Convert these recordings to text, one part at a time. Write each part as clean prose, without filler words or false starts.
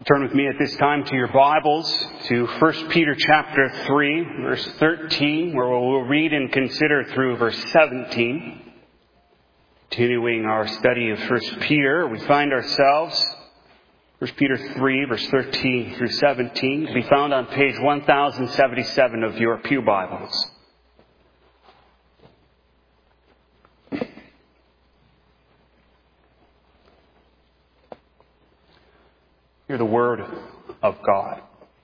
Turn with me at this time to your Bibles to 1 Peter chapter 3, verse 13, where we'll read and consider through verse 17. Continuing our study of 1 Peter, we find ourselves, 1 Peter 3, verse 13 through 17, to be found on page 1077 of your Pew Bibles. Hear the word of God.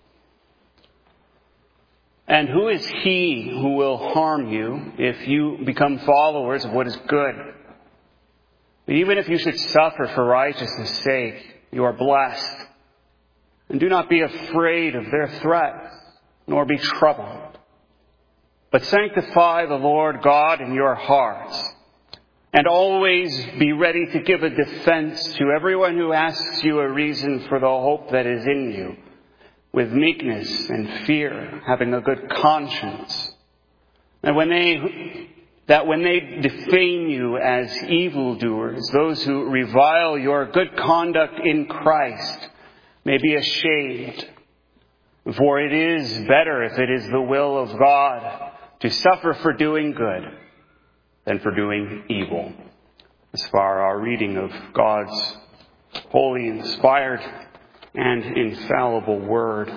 And who is he who will harm you if you become followers of what is good? Even if you should suffer for righteousness' sake, you are blessed. And do not be afraid of their threats, nor be troubled. But sanctify the Lord God in your hearts. And always be ready to give a defense to everyone who asks you a reason for the hope that is in you, with meekness and fear, having a good conscience. And when they defame you as evildoers, those who revile your good conduct in Christ may be ashamed. For it is better, if it is the will of God, to suffer for doing good than for doing evil. As far our reading of God's holy, inspired, and infallible word.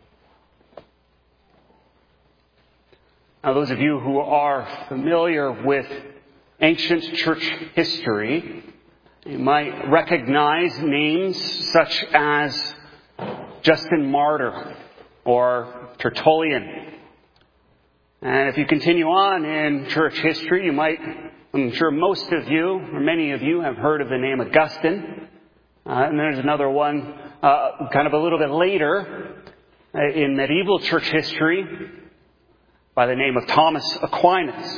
Now, those of you who are familiar with ancient church history, you might recognize names such as Justin Martyr or Tertullian. And if you continue on in church history, I'm sure most of you, or many of you, have heard of the name Augustine. And there's another one kind of a little bit later in medieval church history by the name of Thomas Aquinas.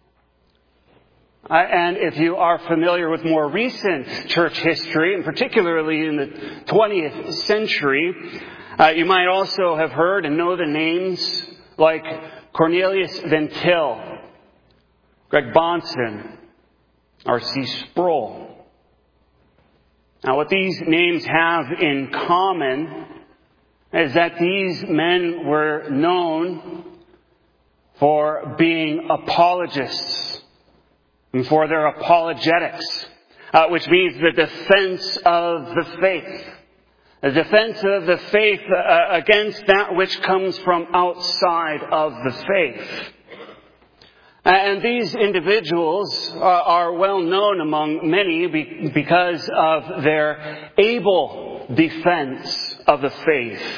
And if you are familiar with more recent church history, and particularly in the 20th century, you might also have heard and know the names like Cornelius Van Til, Greg Bahnsen, R.C. Sproul. Now, what these names have in common is that these men were known for being apologists and for their apologetics, which means the defense of the faith. A defense of the faith against that which comes from outside of the faith. And these individuals are well known among many because of their able defense of the faith.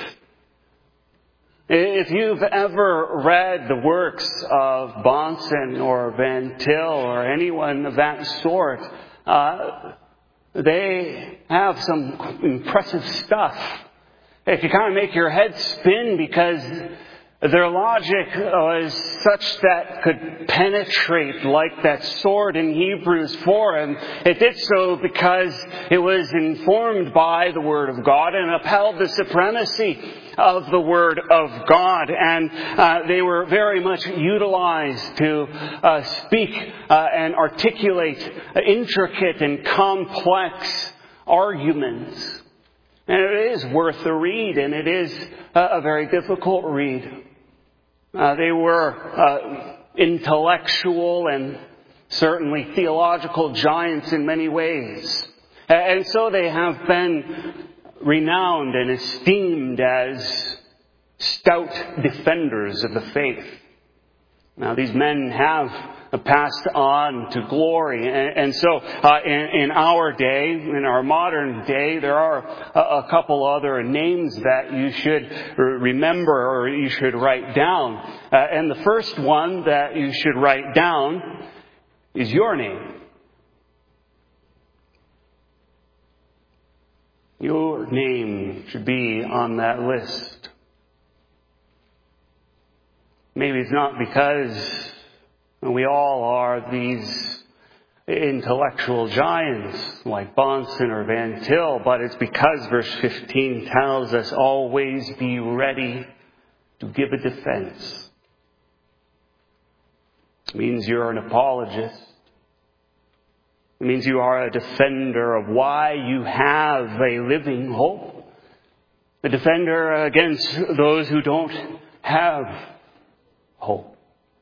If you've ever read the works of Bahnsen or Van Til or anyone of that sort, they have some impressive stuff. If you kind of make your head spin, because their logic was such that could penetrate like that sword in Hebrews 4. And it did so because it was informed by the Word of God and upheld the supremacy of the Word of God. And they were very much utilized to speak and articulate intricate and complex arguments. And it is worth a read, and it is a very difficult read. They were intellectual and certainly theological giants in many ways. And so they have been renowned and esteemed as stout defenders of the faith. Now, these men have passed on to glory. And so in our day, in our modern day, there are a couple other names that you should remember or you should write down. And the first one that you should write down is your name. Your name should be on that list. Maybe it's not because we all are these intellectual giants like Bahnsen or Van Til, but it's because verse 15 tells us, always be ready to give a defense. It means you're an apologist. It means you are a defender of why you have a living hope. The defender against those who don't have hope.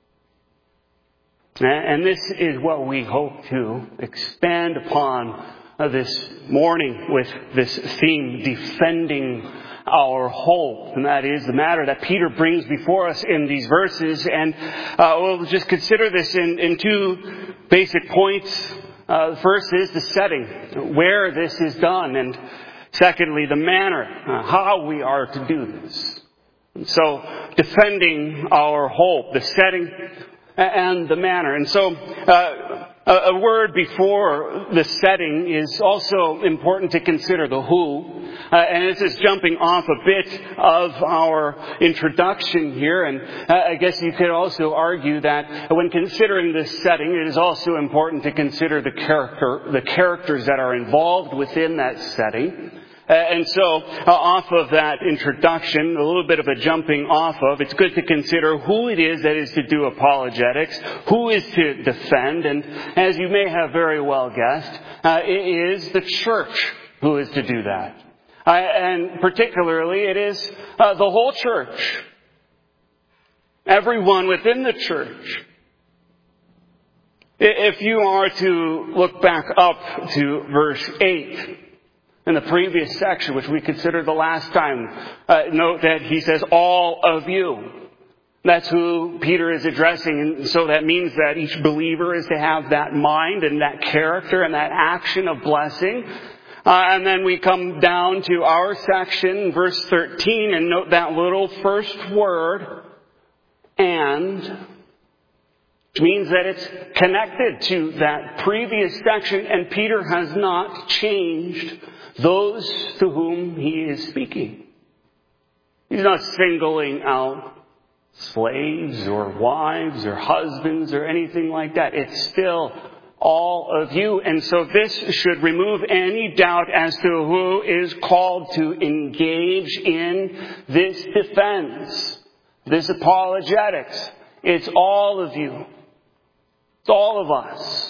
And this is what we hope to expand upon this morning with this theme, defending our hope. And that is the matter that Peter brings before us in these verses. And we'll just consider this in two basic points. The first is the setting, where this is done. And secondly, the manner, how we are to do this. And so, defending our hope, the setting and the manner. And so, a word before the setting is also important to consider, the who. And this is jumping off a bit of our introduction here. And I guess you could also argue that when considering this setting, it is also important to consider the characters that are involved within that setting. And so, off of that introduction, a little bit of a jumping off of, it's good to consider who it is that is to do apologetics, who is to defend, and as you may have very well guessed, it is the church who is to do that. And particularly, it is the whole church. Everyone within the church. If you are to look back up to verse 8, in the previous section, which we considered the last time, note that he says, all of you. That's who Peter is addressing. And so that means that each believer is to have that mind and that character and that action of blessing. And then we come down to our section, verse 13, and note that little first word, and, which means that it's connected to that previous section, and Peter has not changed those to whom he is speaking. He's not singling out slaves or wives or husbands or anything like that. It's still all of you. And so this should remove any doubt as to who is called to engage in this defense, this apologetics. It's all of you. It's all of us.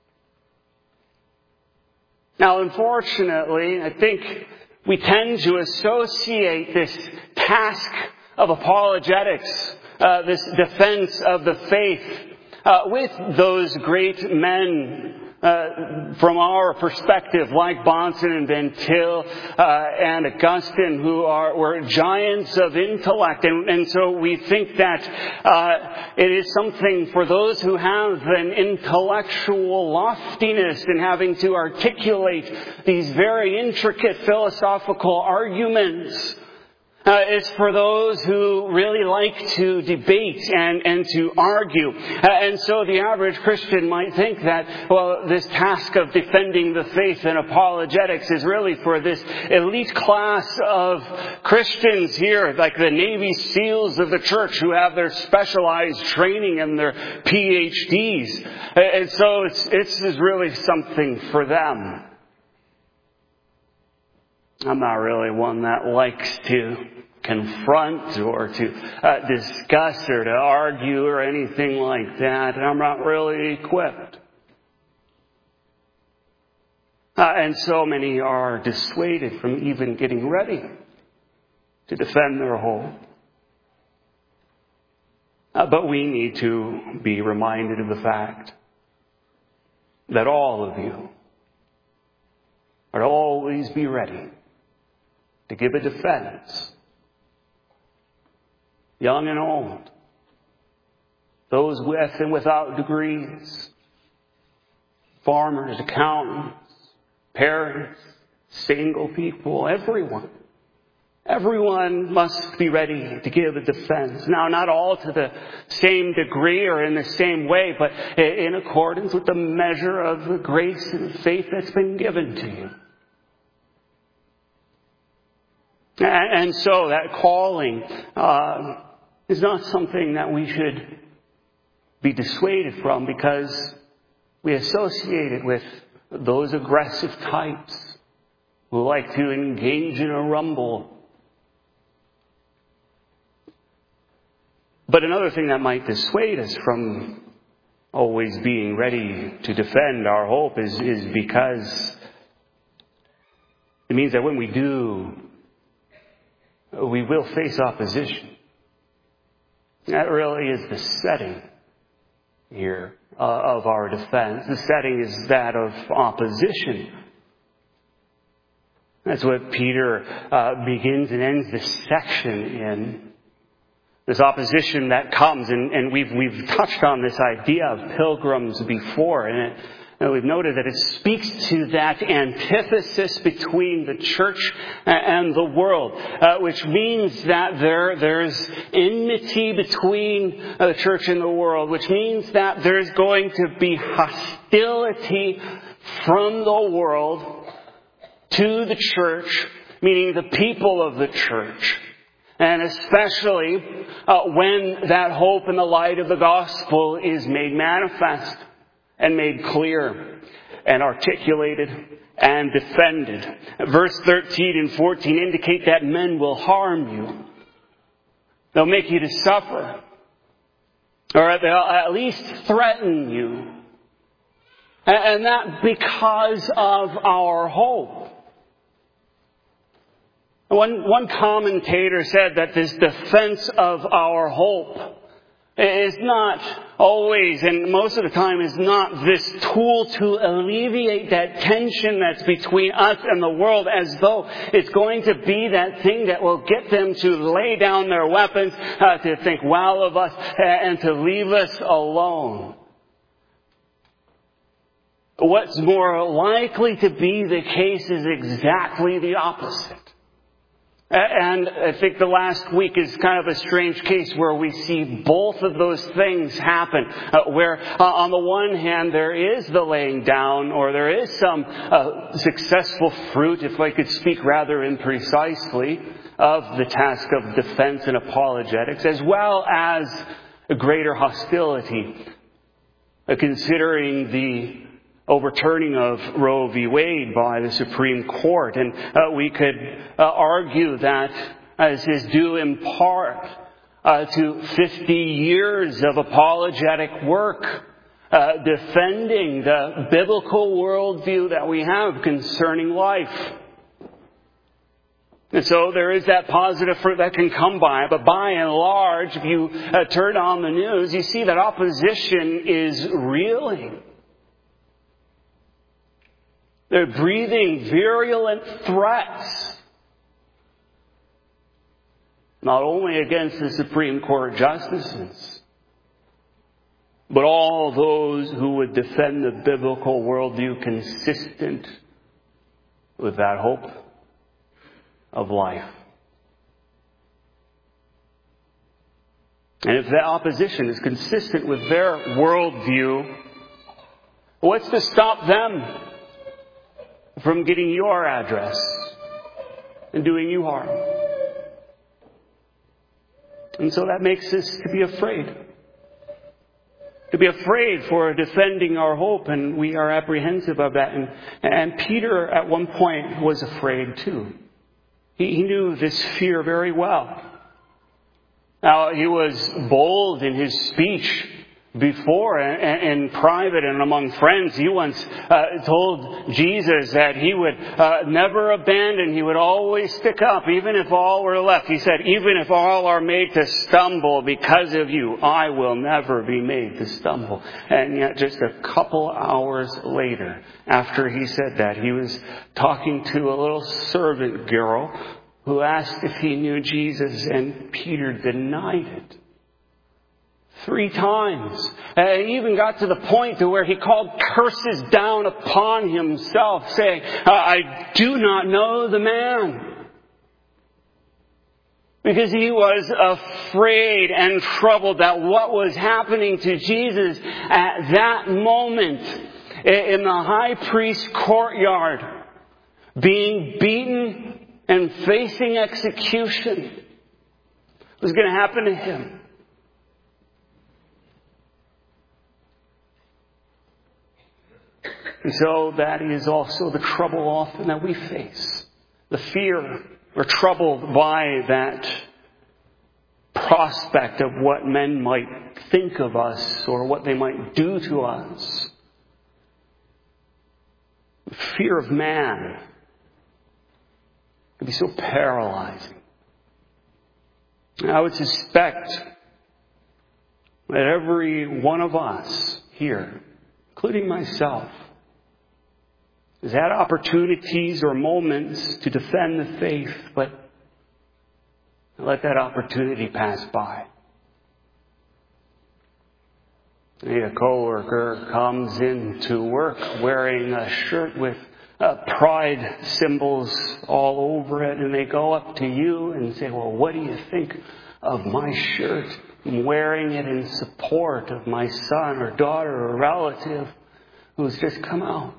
Now, unfortunately, I think we tend to associate this task of apologetics, this defense of the faith, with those great men from our perspective, like Bonson and Van Til and Augustine, who were giants of intellect. And so we think that it is something for those who have an intellectual loftiness in having to articulate these very intricate philosophical arguments. It's for those who really like to debate and to argue. And so the average Christian might think that, well, this task of defending the faith and apologetics is really for this elite class of Christians here, like the Navy SEALs of the church who have their specialized training and their PhDs. And so it's really something for them. I'm not really one that likes to confront or to discuss or to argue or anything like that. I'm not really equipped. And so many are dissuaded from even getting ready to defend their hope. But we need to be reminded of the fact that all of you are to always be ready to give a defense. Young and old. Those with and without degrees. Farmers, accountants, parents, single people, everyone. Everyone must be ready to give a defense. Now, not all to the same degree or in the same way, but in accordance with the measure of the grace and faith that's been given to you. And so that calling is not something that we should be dissuaded from because we associate it with those aggressive types who like to engage in a rumble. But another thing that might dissuade us from always being ready to defend our hope is because it means that when we do we will face opposition. That really is the setting here of our defense. The setting is that of opposition. That's what Peter begins and ends this section in. This opposition that comes, and we've touched on this idea of pilgrims before, and we've noted that it speaks to that antithesis between the church and the world, which means that there's enmity between the church and the world, which means that there's going to be hostility from the world to the church, meaning the people of the church. And especially when that hope in the light of the gospel is made manifest and made clear and articulated and defended. Verse 13 and 14 indicate that men will harm you. They'll make you to suffer. Or they'll at least threaten you. And that because of our hope. One commentator said that this defense of our hope is not always, and most of the time, is not this tool to alleviate that tension that's between us and the world, as though it's going to be that thing that will get them to lay down their weapons, to think well of us, and to leave us alone. What's more likely to be the case is exactly the opposite. And I think the last week is kind of a strange case where we see both of those things happen. Where on the one hand there is the laying down, or there is some successful fruit, if I could speak rather imprecisely, of the task of defense and apologetics, as well as a greater hostility, considering the overturning of Roe v. Wade by the Supreme Court. And we could argue that this is due in part to 50 years of apologetic work defending the biblical worldview that we have concerning life. And so there is that positive fruit that can come by. But by and large, if you turn on the news, you see that opposition is reeling. They're breathing virulent threats, not only against the Supreme Court justices, but all those who would defend the biblical worldview consistent with that hope of life. And if that opposition is consistent with their worldview, what's to stop them from getting your address and doing you harm? And so that makes us to be afraid. To be afraid for defending our hope, and we are apprehensive of that. And Peter at one point was afraid too. He knew this fear very well. Now, he was bold in his speech before, in private and among friends. He once told Jesus that he would never abandon, he would always stick up, even if all were left. He said, even if all are made to stumble because of you, I will never be made to stumble. And yet just a couple hours later, after he said that, he was talking to a little servant girl who asked if he knew Jesus, and Peter denied it. 3 times. He even got to the point to where he called curses down upon himself, saying, I do not know the man. Because he was afraid and troubled that what was happening to Jesus at that moment in the high priest's courtyard, being beaten and facing execution, was going to happen to him. And so that is also the trouble often that we face. The fear. We're troubled by that prospect of what men might think of us or what they might do to us. The fear of man can be so paralyzing. I would suspect that every one of us here, including myself, has had opportunities or moments to defend the faith, but let that opportunity pass by. Maybe a coworker comes into work wearing a shirt with pride symbols all over it, and they go up to you and say, well, what do you think of my shirt? I'm wearing it in support of my son or daughter or relative who's just come out.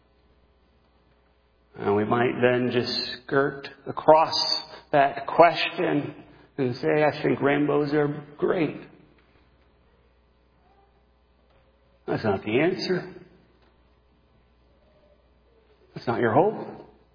And we might then just skirt across that question and say, I think rainbows are great. That's not the answer. That's not your hope.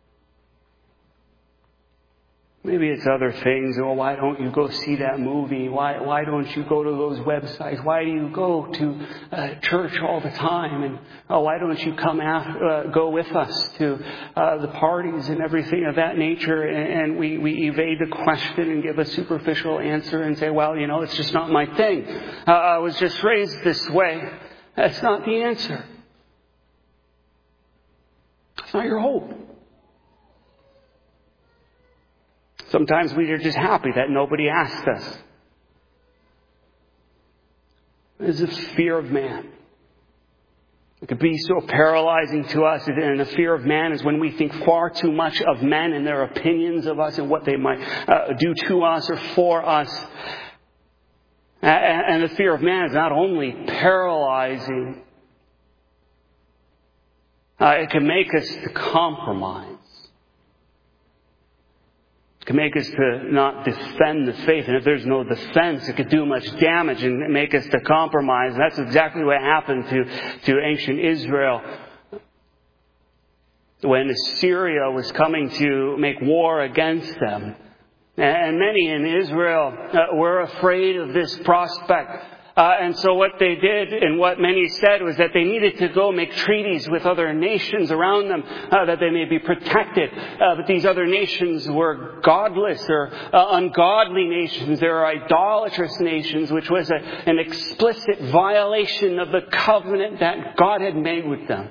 Maybe it's other things. Oh, why don't you go see that movie? Why don't you go to those websites? Why do you go to church all the time? And why don't you go with us to the parties and everything of that nature? And we evade the question and give a superficial answer and say, well, it's just not my thing. I was just raised this way. That's not the answer. It's not your hope. Sometimes we are just happy that nobody asked us. There's a fear of man. It could be so paralyzing to us, and the fear of man is when we think far too much of men and their opinions of us and what they might do to us or for us. And the fear of man is not only paralyzing, it can make us to compromise. It can make us to not defend the faith. And if there's no defense, it could do much damage and make us to compromise. And that's exactly what happened to ancient Israel when Assyria was coming to make war against them. And many in Israel were afraid of this prospect. And so what they did and what many said was that they needed to go make treaties with other nations around them that they may be protected. But these other nations were godless or ungodly nations. They were idolatrous nations, which was an explicit violation of the covenant that God had made with them.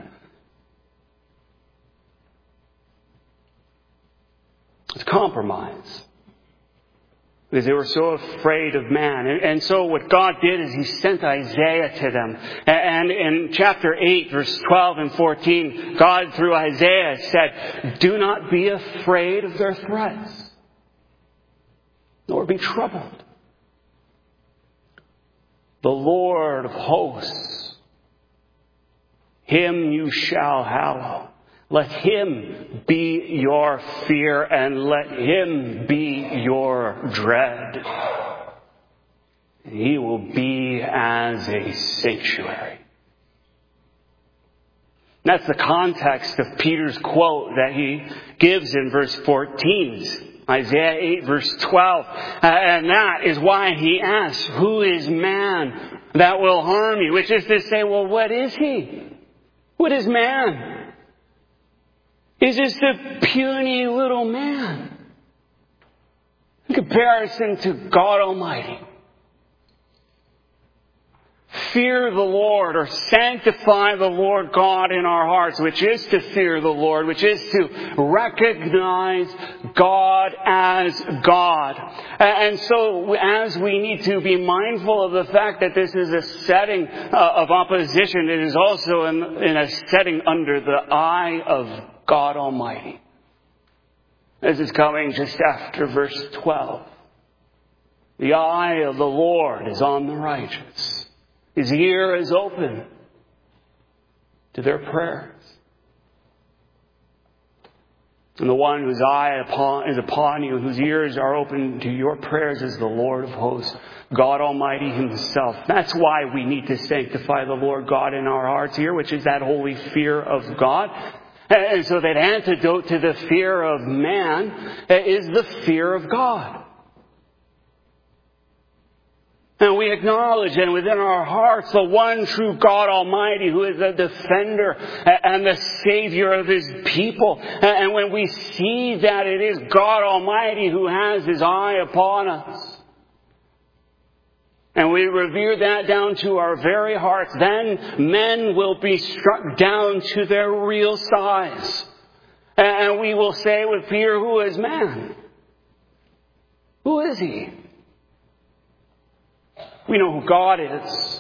It's compromise. Because they were so afraid of man. And so what God did is He sent Isaiah to them. And in chapter 8, verse 12 and 14, God through Isaiah said, do not be afraid of their threats, nor be troubled. The Lord of hosts, Him you shall hallow. Let Him be your fear and let Him be your dread. He will be as a sanctuary. That's the context of Peter's quote that he gives in verse 14. Isaiah 8 verse 12. And that is why he asks, who is man that will harm you? Which is to say, well, what is he? What is man? He's just a puny little man in comparison to God Almighty. Fear the Lord or sanctify the Lord God in our hearts, which is to fear the Lord, which is to recognize God as God. And so as we need to be mindful of the fact that this is a setting of opposition, it is also in a setting under the eye of God Almighty. This is coming just after verse 12. The eye of the Lord is on the righteous. His ear is open to their prayers. And the one whose eye is upon you, whose ears are open to your prayers, is the Lord of hosts, God Almighty Himself. That's why we need to sanctify the Lord God in our hearts here, which is that holy fear of God. And so that antidote to the fear of man is the fear of God. And we acknowledge and within our hearts the one true God Almighty who is the defender and the Savior of His people. And when we see that it is God Almighty who has His eye upon us, and we revere that down to our very hearts, then men will be struck down to their real size. And we will say with Peter, who is man? Who is he? We know who God is.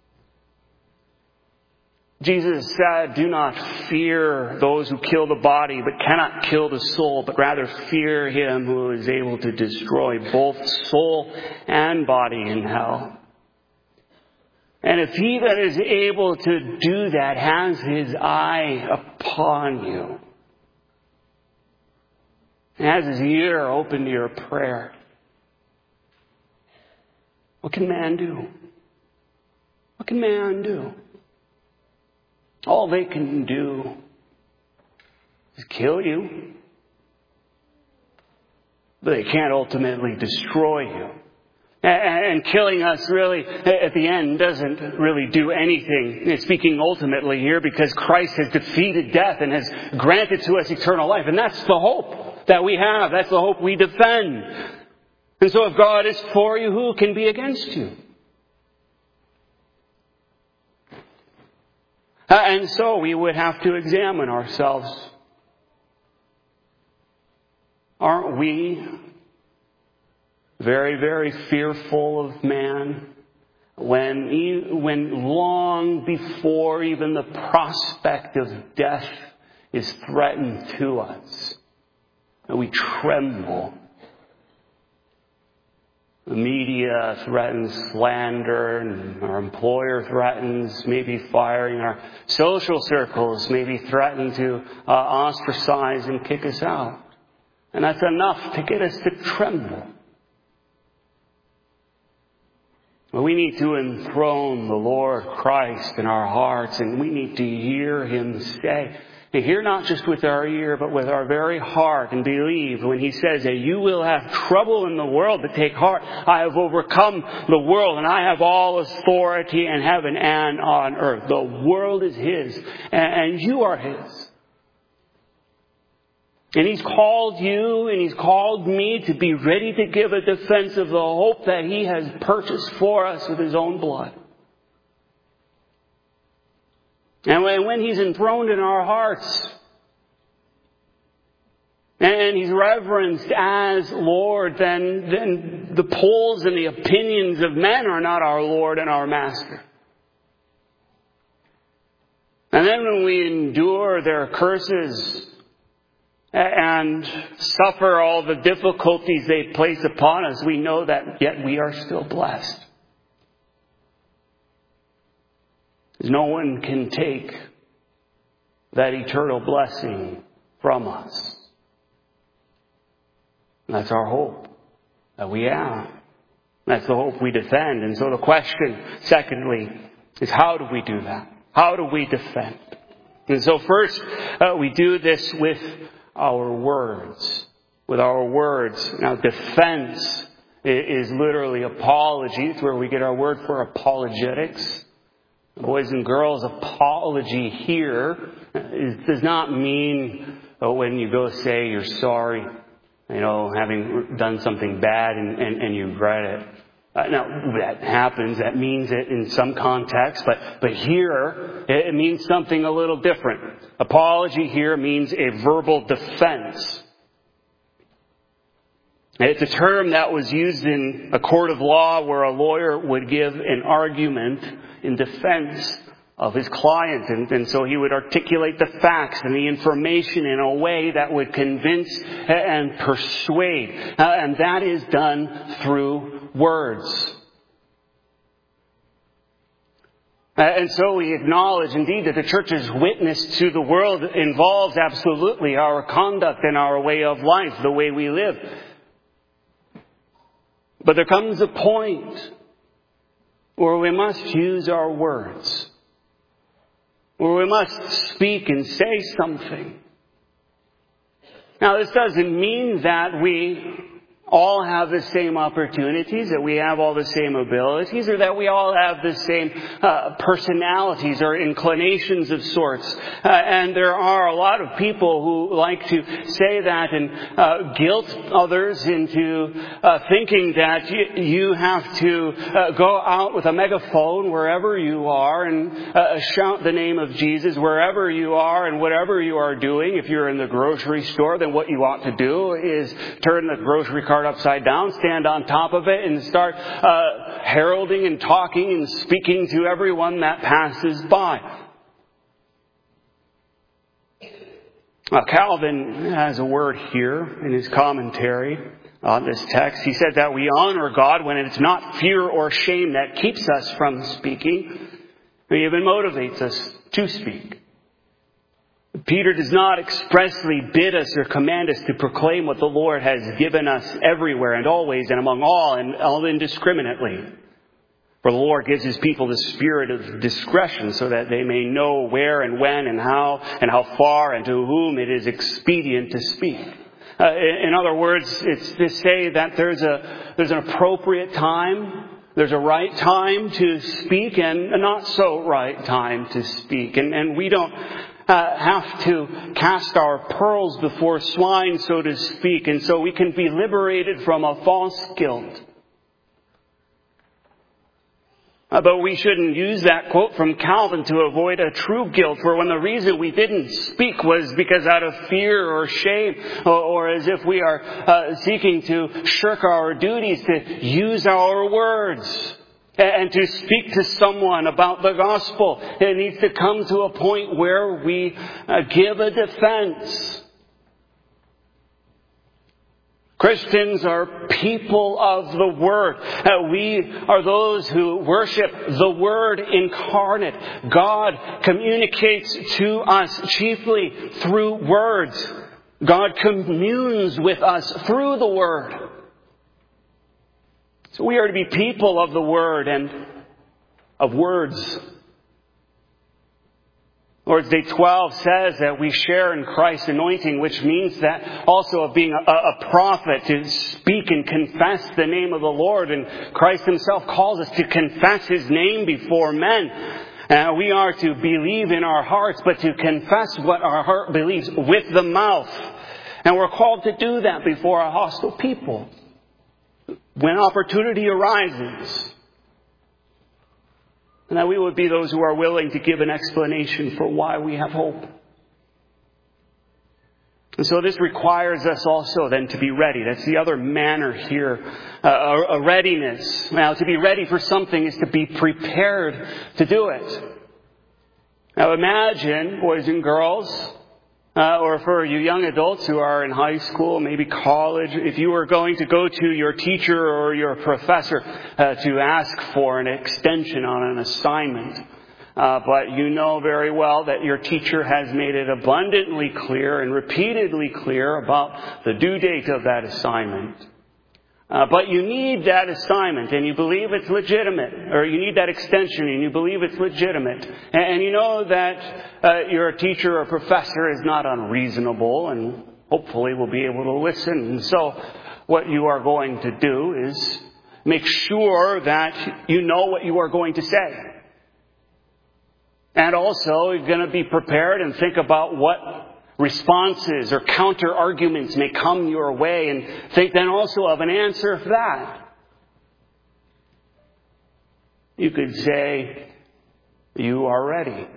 Jesus said, do not fear those who kill the body but cannot kill the soul, but rather fear him who is able to destroy both soul and body in hell. And if he that is able to do that has his eye upon you, and has his ear open to your prayer, what can man do? What can man do? All they can do is kill you. But they can't ultimately destroy you. And killing us really, at the end, doesn't really do anything. It's speaking ultimately here because Christ has defeated death and has granted to us eternal life. And that's the hope that we have. That's the hope we defend. And so if God is for you, who can be against you? And so we would have to examine ourselves. Aren't we very, very fearful of man when long before even the prospect of death is threatened to us, and we tremble? The media threatens slander, and our employer threatens maybe firing. Our social circles maybe threaten to ostracize and kick us out. And that's enough to get us to tremble. Well, we need to enthrone the Lord Christ in our hearts, and we need to hear him say, and hear not just with our ear, but with our very heart, and believe when he says that you will have trouble in the world, but take heart. I have overcome the world, and I have all authority in heaven and on earth. The world is his, and you are his. And he's called you and he's called me to be ready to give a defense of the hope that he has purchased for us with his own blood. And when he's enthroned in our hearts, and he's reverenced as Lord, then the polls and the opinions of men are not our Lord and our Master. And then when we endure their curses and suffer all the difficulties they place upon us, we know that yet we are still blessed. No one can take that eternal blessing from us. And that's our hope that we have. That's the hope we defend. And so the question, secondly, is how do we do that? How do we defend? And so first, we do this with our words. With our words. Now, defense is literally apology. It's where we get our word for apologetics. Boys and girls, apology here does not mean when you go say you're sorry, having done something bad and you regret it. Now, that happens. That means it in some context. But here, it means something a little different. Apology here means a verbal defense. It's a term that was used in a court of law where a lawyer would give an argument in defense of his client. And so he would articulate the facts and the information in a way that would convince and persuade. And that is done through words. And so we acknowledge indeed that the church's witness to the world involves absolutely our conduct and our way of life, the way we live. But there comes a point where we must use our words, where we must speak and say something. Now, this doesn't mean that we all have the same opportunities, that we have all the same abilities, or that we all have the same personalities or inclinations of sorts. And there are a lot of people who like to say that and guilt others into thinking that you have to go out with a megaphone wherever you are and shout the name of Jesus wherever you are and whatever you are doing. If you're in the grocery store, then what you ought to do is turn the grocery cart upside down, stand on top of it, and start heralding and talking and speaking to everyone that passes by. Calvin has a word here in his commentary on this text. He said that we honor God when it's not fear or shame that keeps us from speaking, but even motivates us to speak. Peter does not expressly bid us or command us to proclaim what the Lord has given us everywhere and always and among all and all indiscriminately. For the Lord gives His people the spirit of discretion so that they may know where and when and how far and to whom it is expedient to speak. In other words, it's to say that there's an appropriate time. There's a right time to speak and a not so right time to speak. And we don't have to cast our pearls before swine, so to speak, and so we can be liberated from a false guilt. But we shouldn't use that quote from Calvin to avoid a true guilt, for when the reason we didn't speak was because out of fear or shame, or as if we are seeking to shirk our duties, to use our words and to speak to someone about the gospel. It needs to come to a point where we give a defense. Christians are people of the Word. We are those who worship the Word incarnate. God communicates to us chiefly through words. God communes with us through the Word. So we are to be people of the Word and of words. Lord's Day 12 says that we share in Christ's anointing, which means that also of being a prophet, to speak and confess the name of the Lord. And Christ Himself calls us to confess His name before men. We are to believe in our hearts, but to confess what our heart believes with the mouth. And we're called to do that before a hostile people when opportunity arises. And that we would be those who are willing to give an explanation for why we have hope. And so this requires us also then to be ready. That's the other manner here, a readiness. Now, to be ready for something is to be prepared to do it. Now imagine, boys and girls, or for you young adults who are in high school, maybe college, if you were going to go to your teacher or your professor to ask for an extension on an assignment. But you know very well that your teacher has made it abundantly clear and repeatedly clear about the due date of that assignment. But you need that assignment and you believe it's legitimate, or you need that extension and you believe it's legitimate. And you know that your teacher or professor is not unreasonable and hopefully will be able to listen. And so what you are going to do is make sure that you know what you are going to say. And also you're going to be prepared and think about what responses or counter arguments may come your way, and think then also of an answer for that. You could say, you are ready.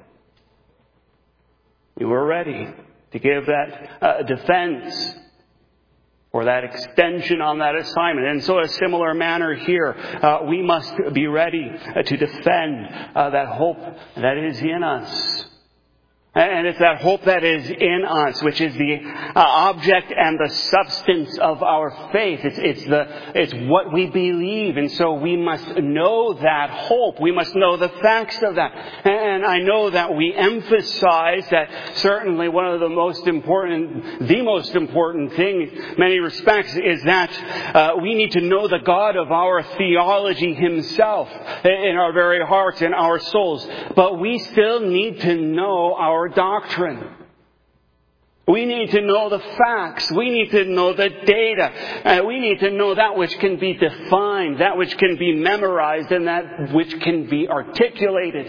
You are ready to give that defense or that extension on that assignment. And so in a similar manner here, we must be ready to defend that hope that is in us. And it's that hope that is in us, which is the object and the substance of our faith. It's what we believe. And so we must know that hope. We must know the facts of that. And I know that we emphasize that certainly one of the most important thing in many respects is that we need to know the God of our theology Himself in our very hearts and our souls. But we still need to know our doctrine. We need to know the facts. We need to know the data. We need to know that which can be defined, that which can be memorized, and that which can be articulated.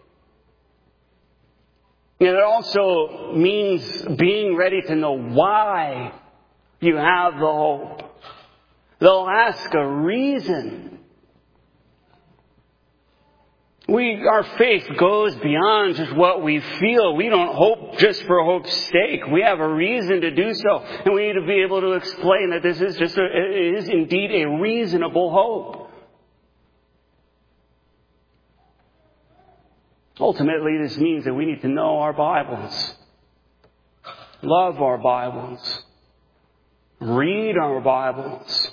And it also means being ready to know why you have the hope. They'll ask a reason. Our faith goes beyond just what we feel. We don't hope just for hope's sake. We have a reason to do so. And we need to be able to explain that this is it is indeed a reasonable hope. Ultimately, this means that we need to know our Bibles. Love our Bibles. Read our Bibles.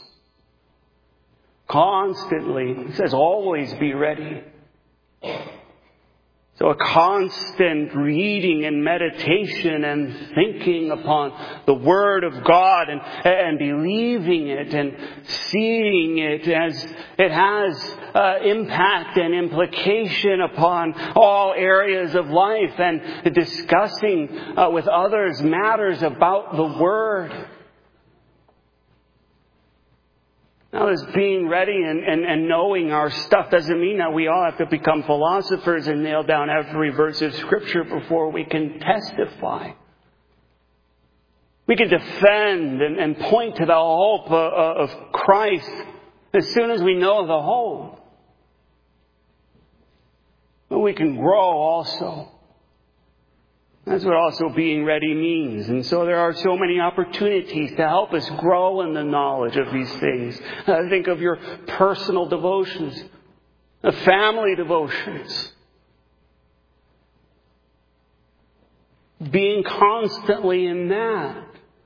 Constantly. It says always be ready. So a constant reading and meditation and thinking upon the Word of God and believing it and seeing it as it has impact and implication upon all areas of life, and discussing with others matters about the Word. Now, this being ready and knowing our stuff doesn't mean that we all have to become philosophers and nail down every verse of Scripture before we can testify. We can defend and point to the hope of Christ as soon as we know the hope. But we can grow also. That's what also being ready means. And so there are so many opportunities to help us grow in the knowledge of these things. Think of your personal devotions, family devotions. Being constantly in that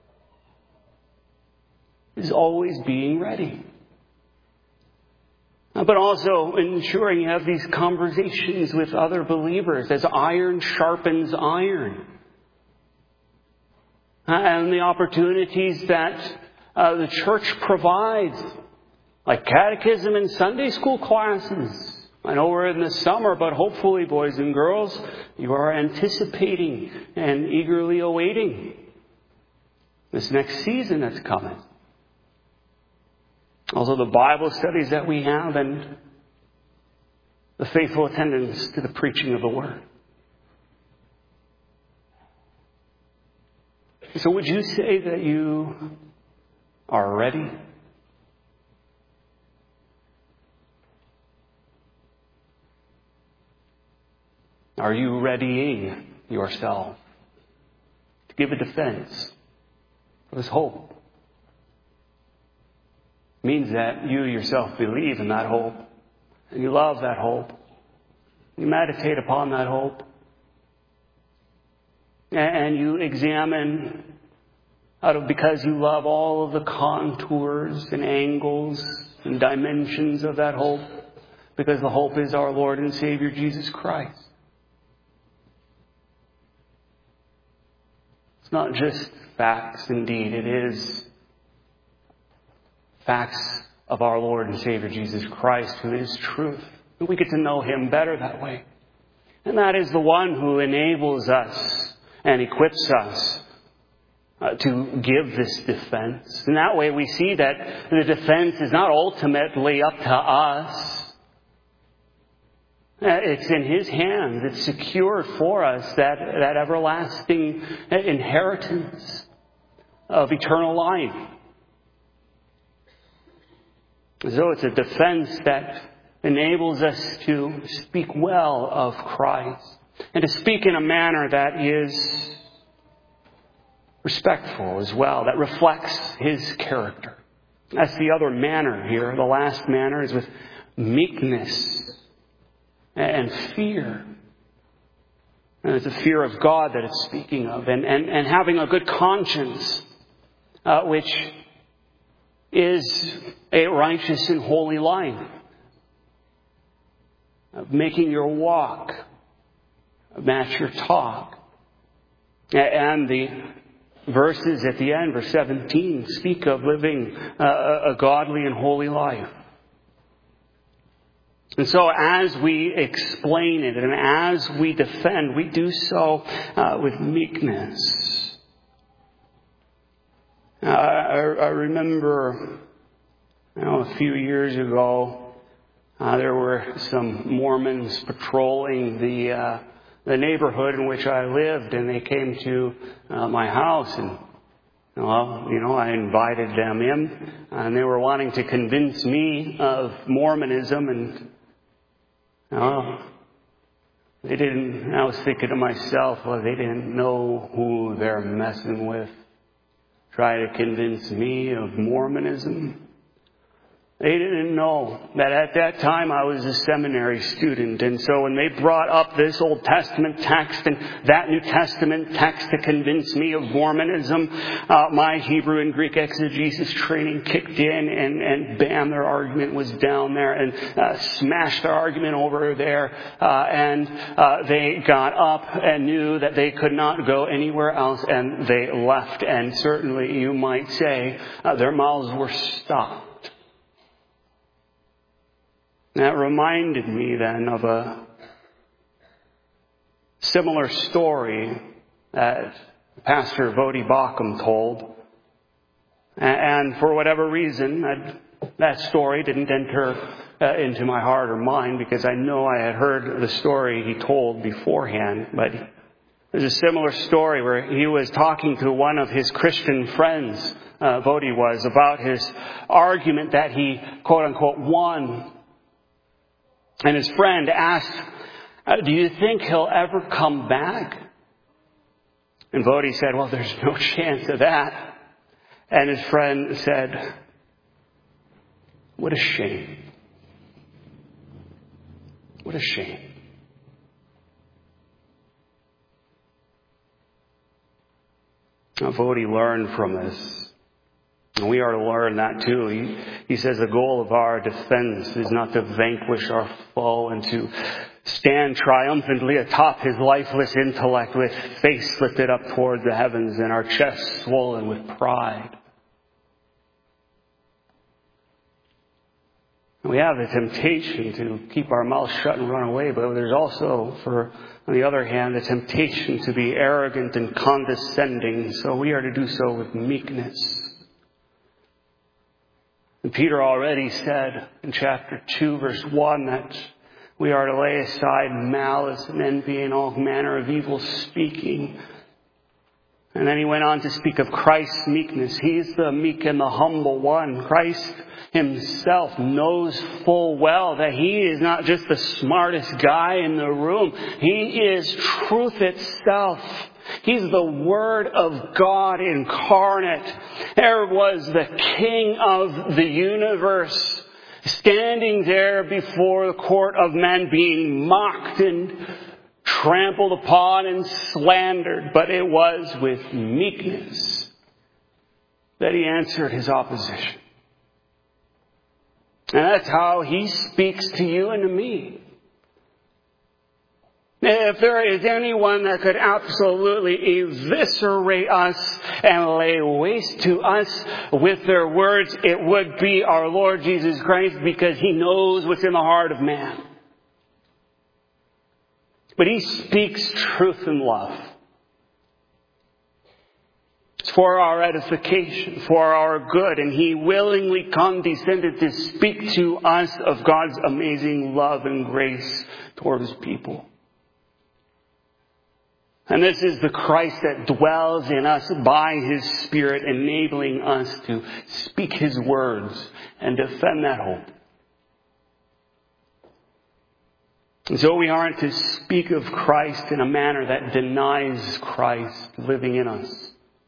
is always being ready. But also ensuring you have these conversations with other believers as iron sharpens iron. And the opportunities that the church provides, like catechism and Sunday school classes. I know we're in the summer, but hopefully, boys and girls, you are anticipating and eagerly awaiting this next season that's coming. Also the Bible studies that we have and the faithful attendance to the preaching of the Word. So would you say that you are ready? Are you readying yourself to give a defense for this hope? Means that you yourself believe in that hope, and you love that hope, you meditate upon that hope, and you examine because you love all of the contours and angles and dimensions of that hope, because the hope is our Lord and Savior Jesus Christ. It's not just facts, indeed, it is facts of our Lord and Savior Jesus Christ, who is truth. And we get to know Him better that way. And that is the one who enables us and equips us to give this defense. And that way we see that the defense is not ultimately up to us. It's in His hands. It's secured for us, that everlasting inheritance of eternal life. So it's a defense that enables us to speak well of Christ and to speak in a manner that is respectful as well, that reflects His character. That's the other manner here. The last manner is with meekness and fear. And it's a fear of God that it's speaking of. And having a good conscience, which is a righteous and holy life. Of making your walk match your talk. And the verses at the end, verse 17, speak of living a godly and holy life. And so as we explain it and as we defend, we do so with meekness I remember, a few years ago, there were some Mormons patrolling the neighborhood in which I lived, and they came to my house, and I invited them in, and they were wanting to convince me of Mormonism, and they didn't. I was thinking to myself, well, they didn't know who they're messing with. Try to convince me of Mormonism. They didn't know that at that time I was a seminary student. And so when they brought up this Old Testament text and that New Testament text to convince me of Mormonism, my Hebrew and Greek exegesis training kicked in, and bam, their argument was down there, and smashed their argument over there. And they got up and knew that they could not go anywhere else, and they left. And certainly you might say their mouths were stopped. That reminded me then of a similar story that Pastor Vodi Bakum told. And for whatever reason, that story didn't enter into my heart or mind, because I know I had heard the story he told beforehand. But there's a similar story where he was talking to one of his Christian friends, Vodi was, about his argument that he, quote unquote, won. And his friend asked, do you think he'll ever come back? And Vodi said, well, there's no chance of that. And his friend said, what a shame. What a shame. Now, Vodi learned from this. And we are to learn that too. He says the goal of our defense is not to vanquish our foe and to stand triumphantly atop his lifeless intellect with face lifted up toward the heavens and our chests swollen with pride. We have the temptation to keep our mouths shut and run away, but there's also, on the other hand, the temptation to be arrogant and condescending. So we are to do so with meekness. And Peter already said in chapter 2, verse 1, that we are to lay aside malice and envy and all manner of evil speaking. And then he went on to speak of Christ's meekness. He's the meek and the humble one. Christ himself knows full well that he is not just the smartest guy in the room. He is truth itself. He's the Word of God incarnate. There was the King of the universe standing there before the court of men, being mocked and trampled upon and slandered. But it was with meekness that he answered his opposition. And that's how he speaks to you and to me. If there is anyone that could absolutely eviscerate us and lay waste to us with their words, it would be our Lord Jesus Christ, because he knows what's in the heart of man. But he speaks truth and love. It's for our edification, for our good, and he willingly condescended to speak to us of God's amazing love and grace toward his people. And this is the Christ that dwells in us by his Spirit, enabling us to speak his words and defend that hope. And so we aren't to speak of Christ in a manner that denies Christ living in us.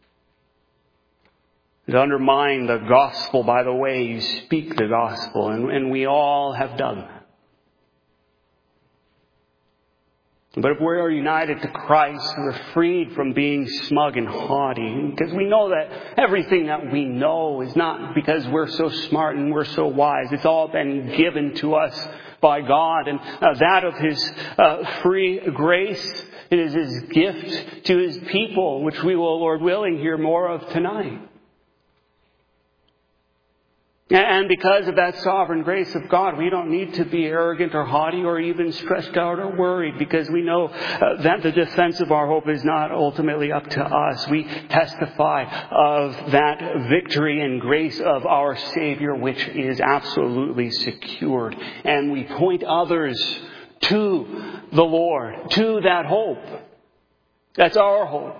To undermine the gospel by the way you speak the gospel. And we all have done that. But if we are united to Christ, we're freed from being smug and haughty. Because we know that everything that we know is not because we're so smart and we're so wise. It's all been given to us by God. And that of his free grace, it is his gift to his people, which we will, Lord willing, hear more of tonight. And because of that sovereign grace of God, we don't need to be arrogant or haughty or even stressed out or worried, because we know that the defense of our hope is not ultimately up to us. We testify of that victory and grace of our Savior, which is absolutely secured. And we point others to the Lord, to that hope. That's our hope.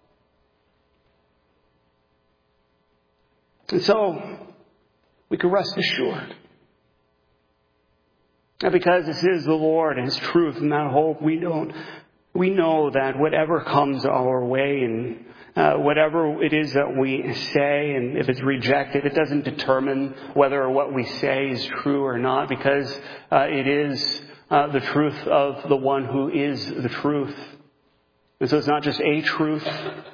And so we can rest assured. And because this is the Lord and His truth and that hope, we know that whatever comes our way and whatever it is that we say, and if it's rejected, it doesn't determine whether what we say is true or not, because it is the truth of the one who is the truth. And so it's not just a truth.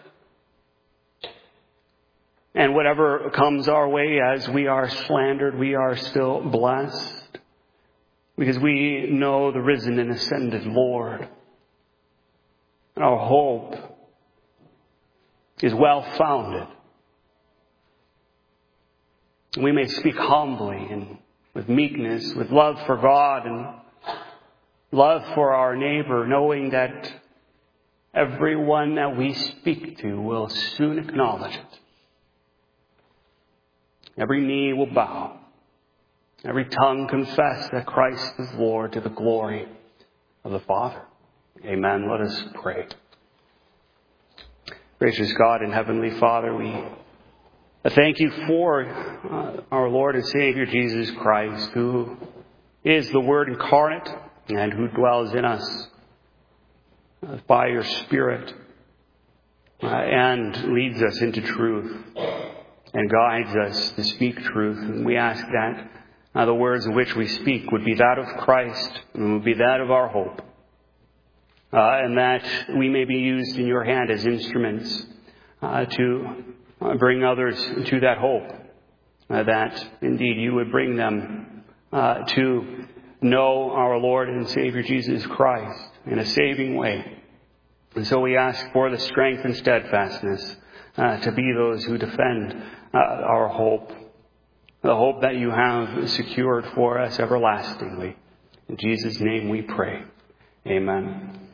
And whatever comes our way as we are slandered, we are still blessed, because we know the risen and ascended Lord. Our hope is well founded. We may speak humbly and with meekness, with love for God and love for our neighbor, knowing that everyone that we speak to will soon acknowledge it. Every knee will bow. Every tongue confess that Christ is Lord, to the glory of the Father. Amen. Let us pray. Gracious God and Heavenly Father, we thank you for our Lord and Savior Jesus Christ, who is the Word incarnate and who dwells in us by your Spirit and leads us into truth and guides us to speak truth. And we ask that the words in which we speak would be that of Christ and would be that of our hope. And that we may be used in your hand as instruments to bring others to that hope. That indeed you would bring them to know our Lord and Savior Jesus Christ in a saving way. And so we ask for the strength and steadfastness to be those who defend our hope, the hope that you have secured for us everlastingly. In Jesus' name we pray. Amen.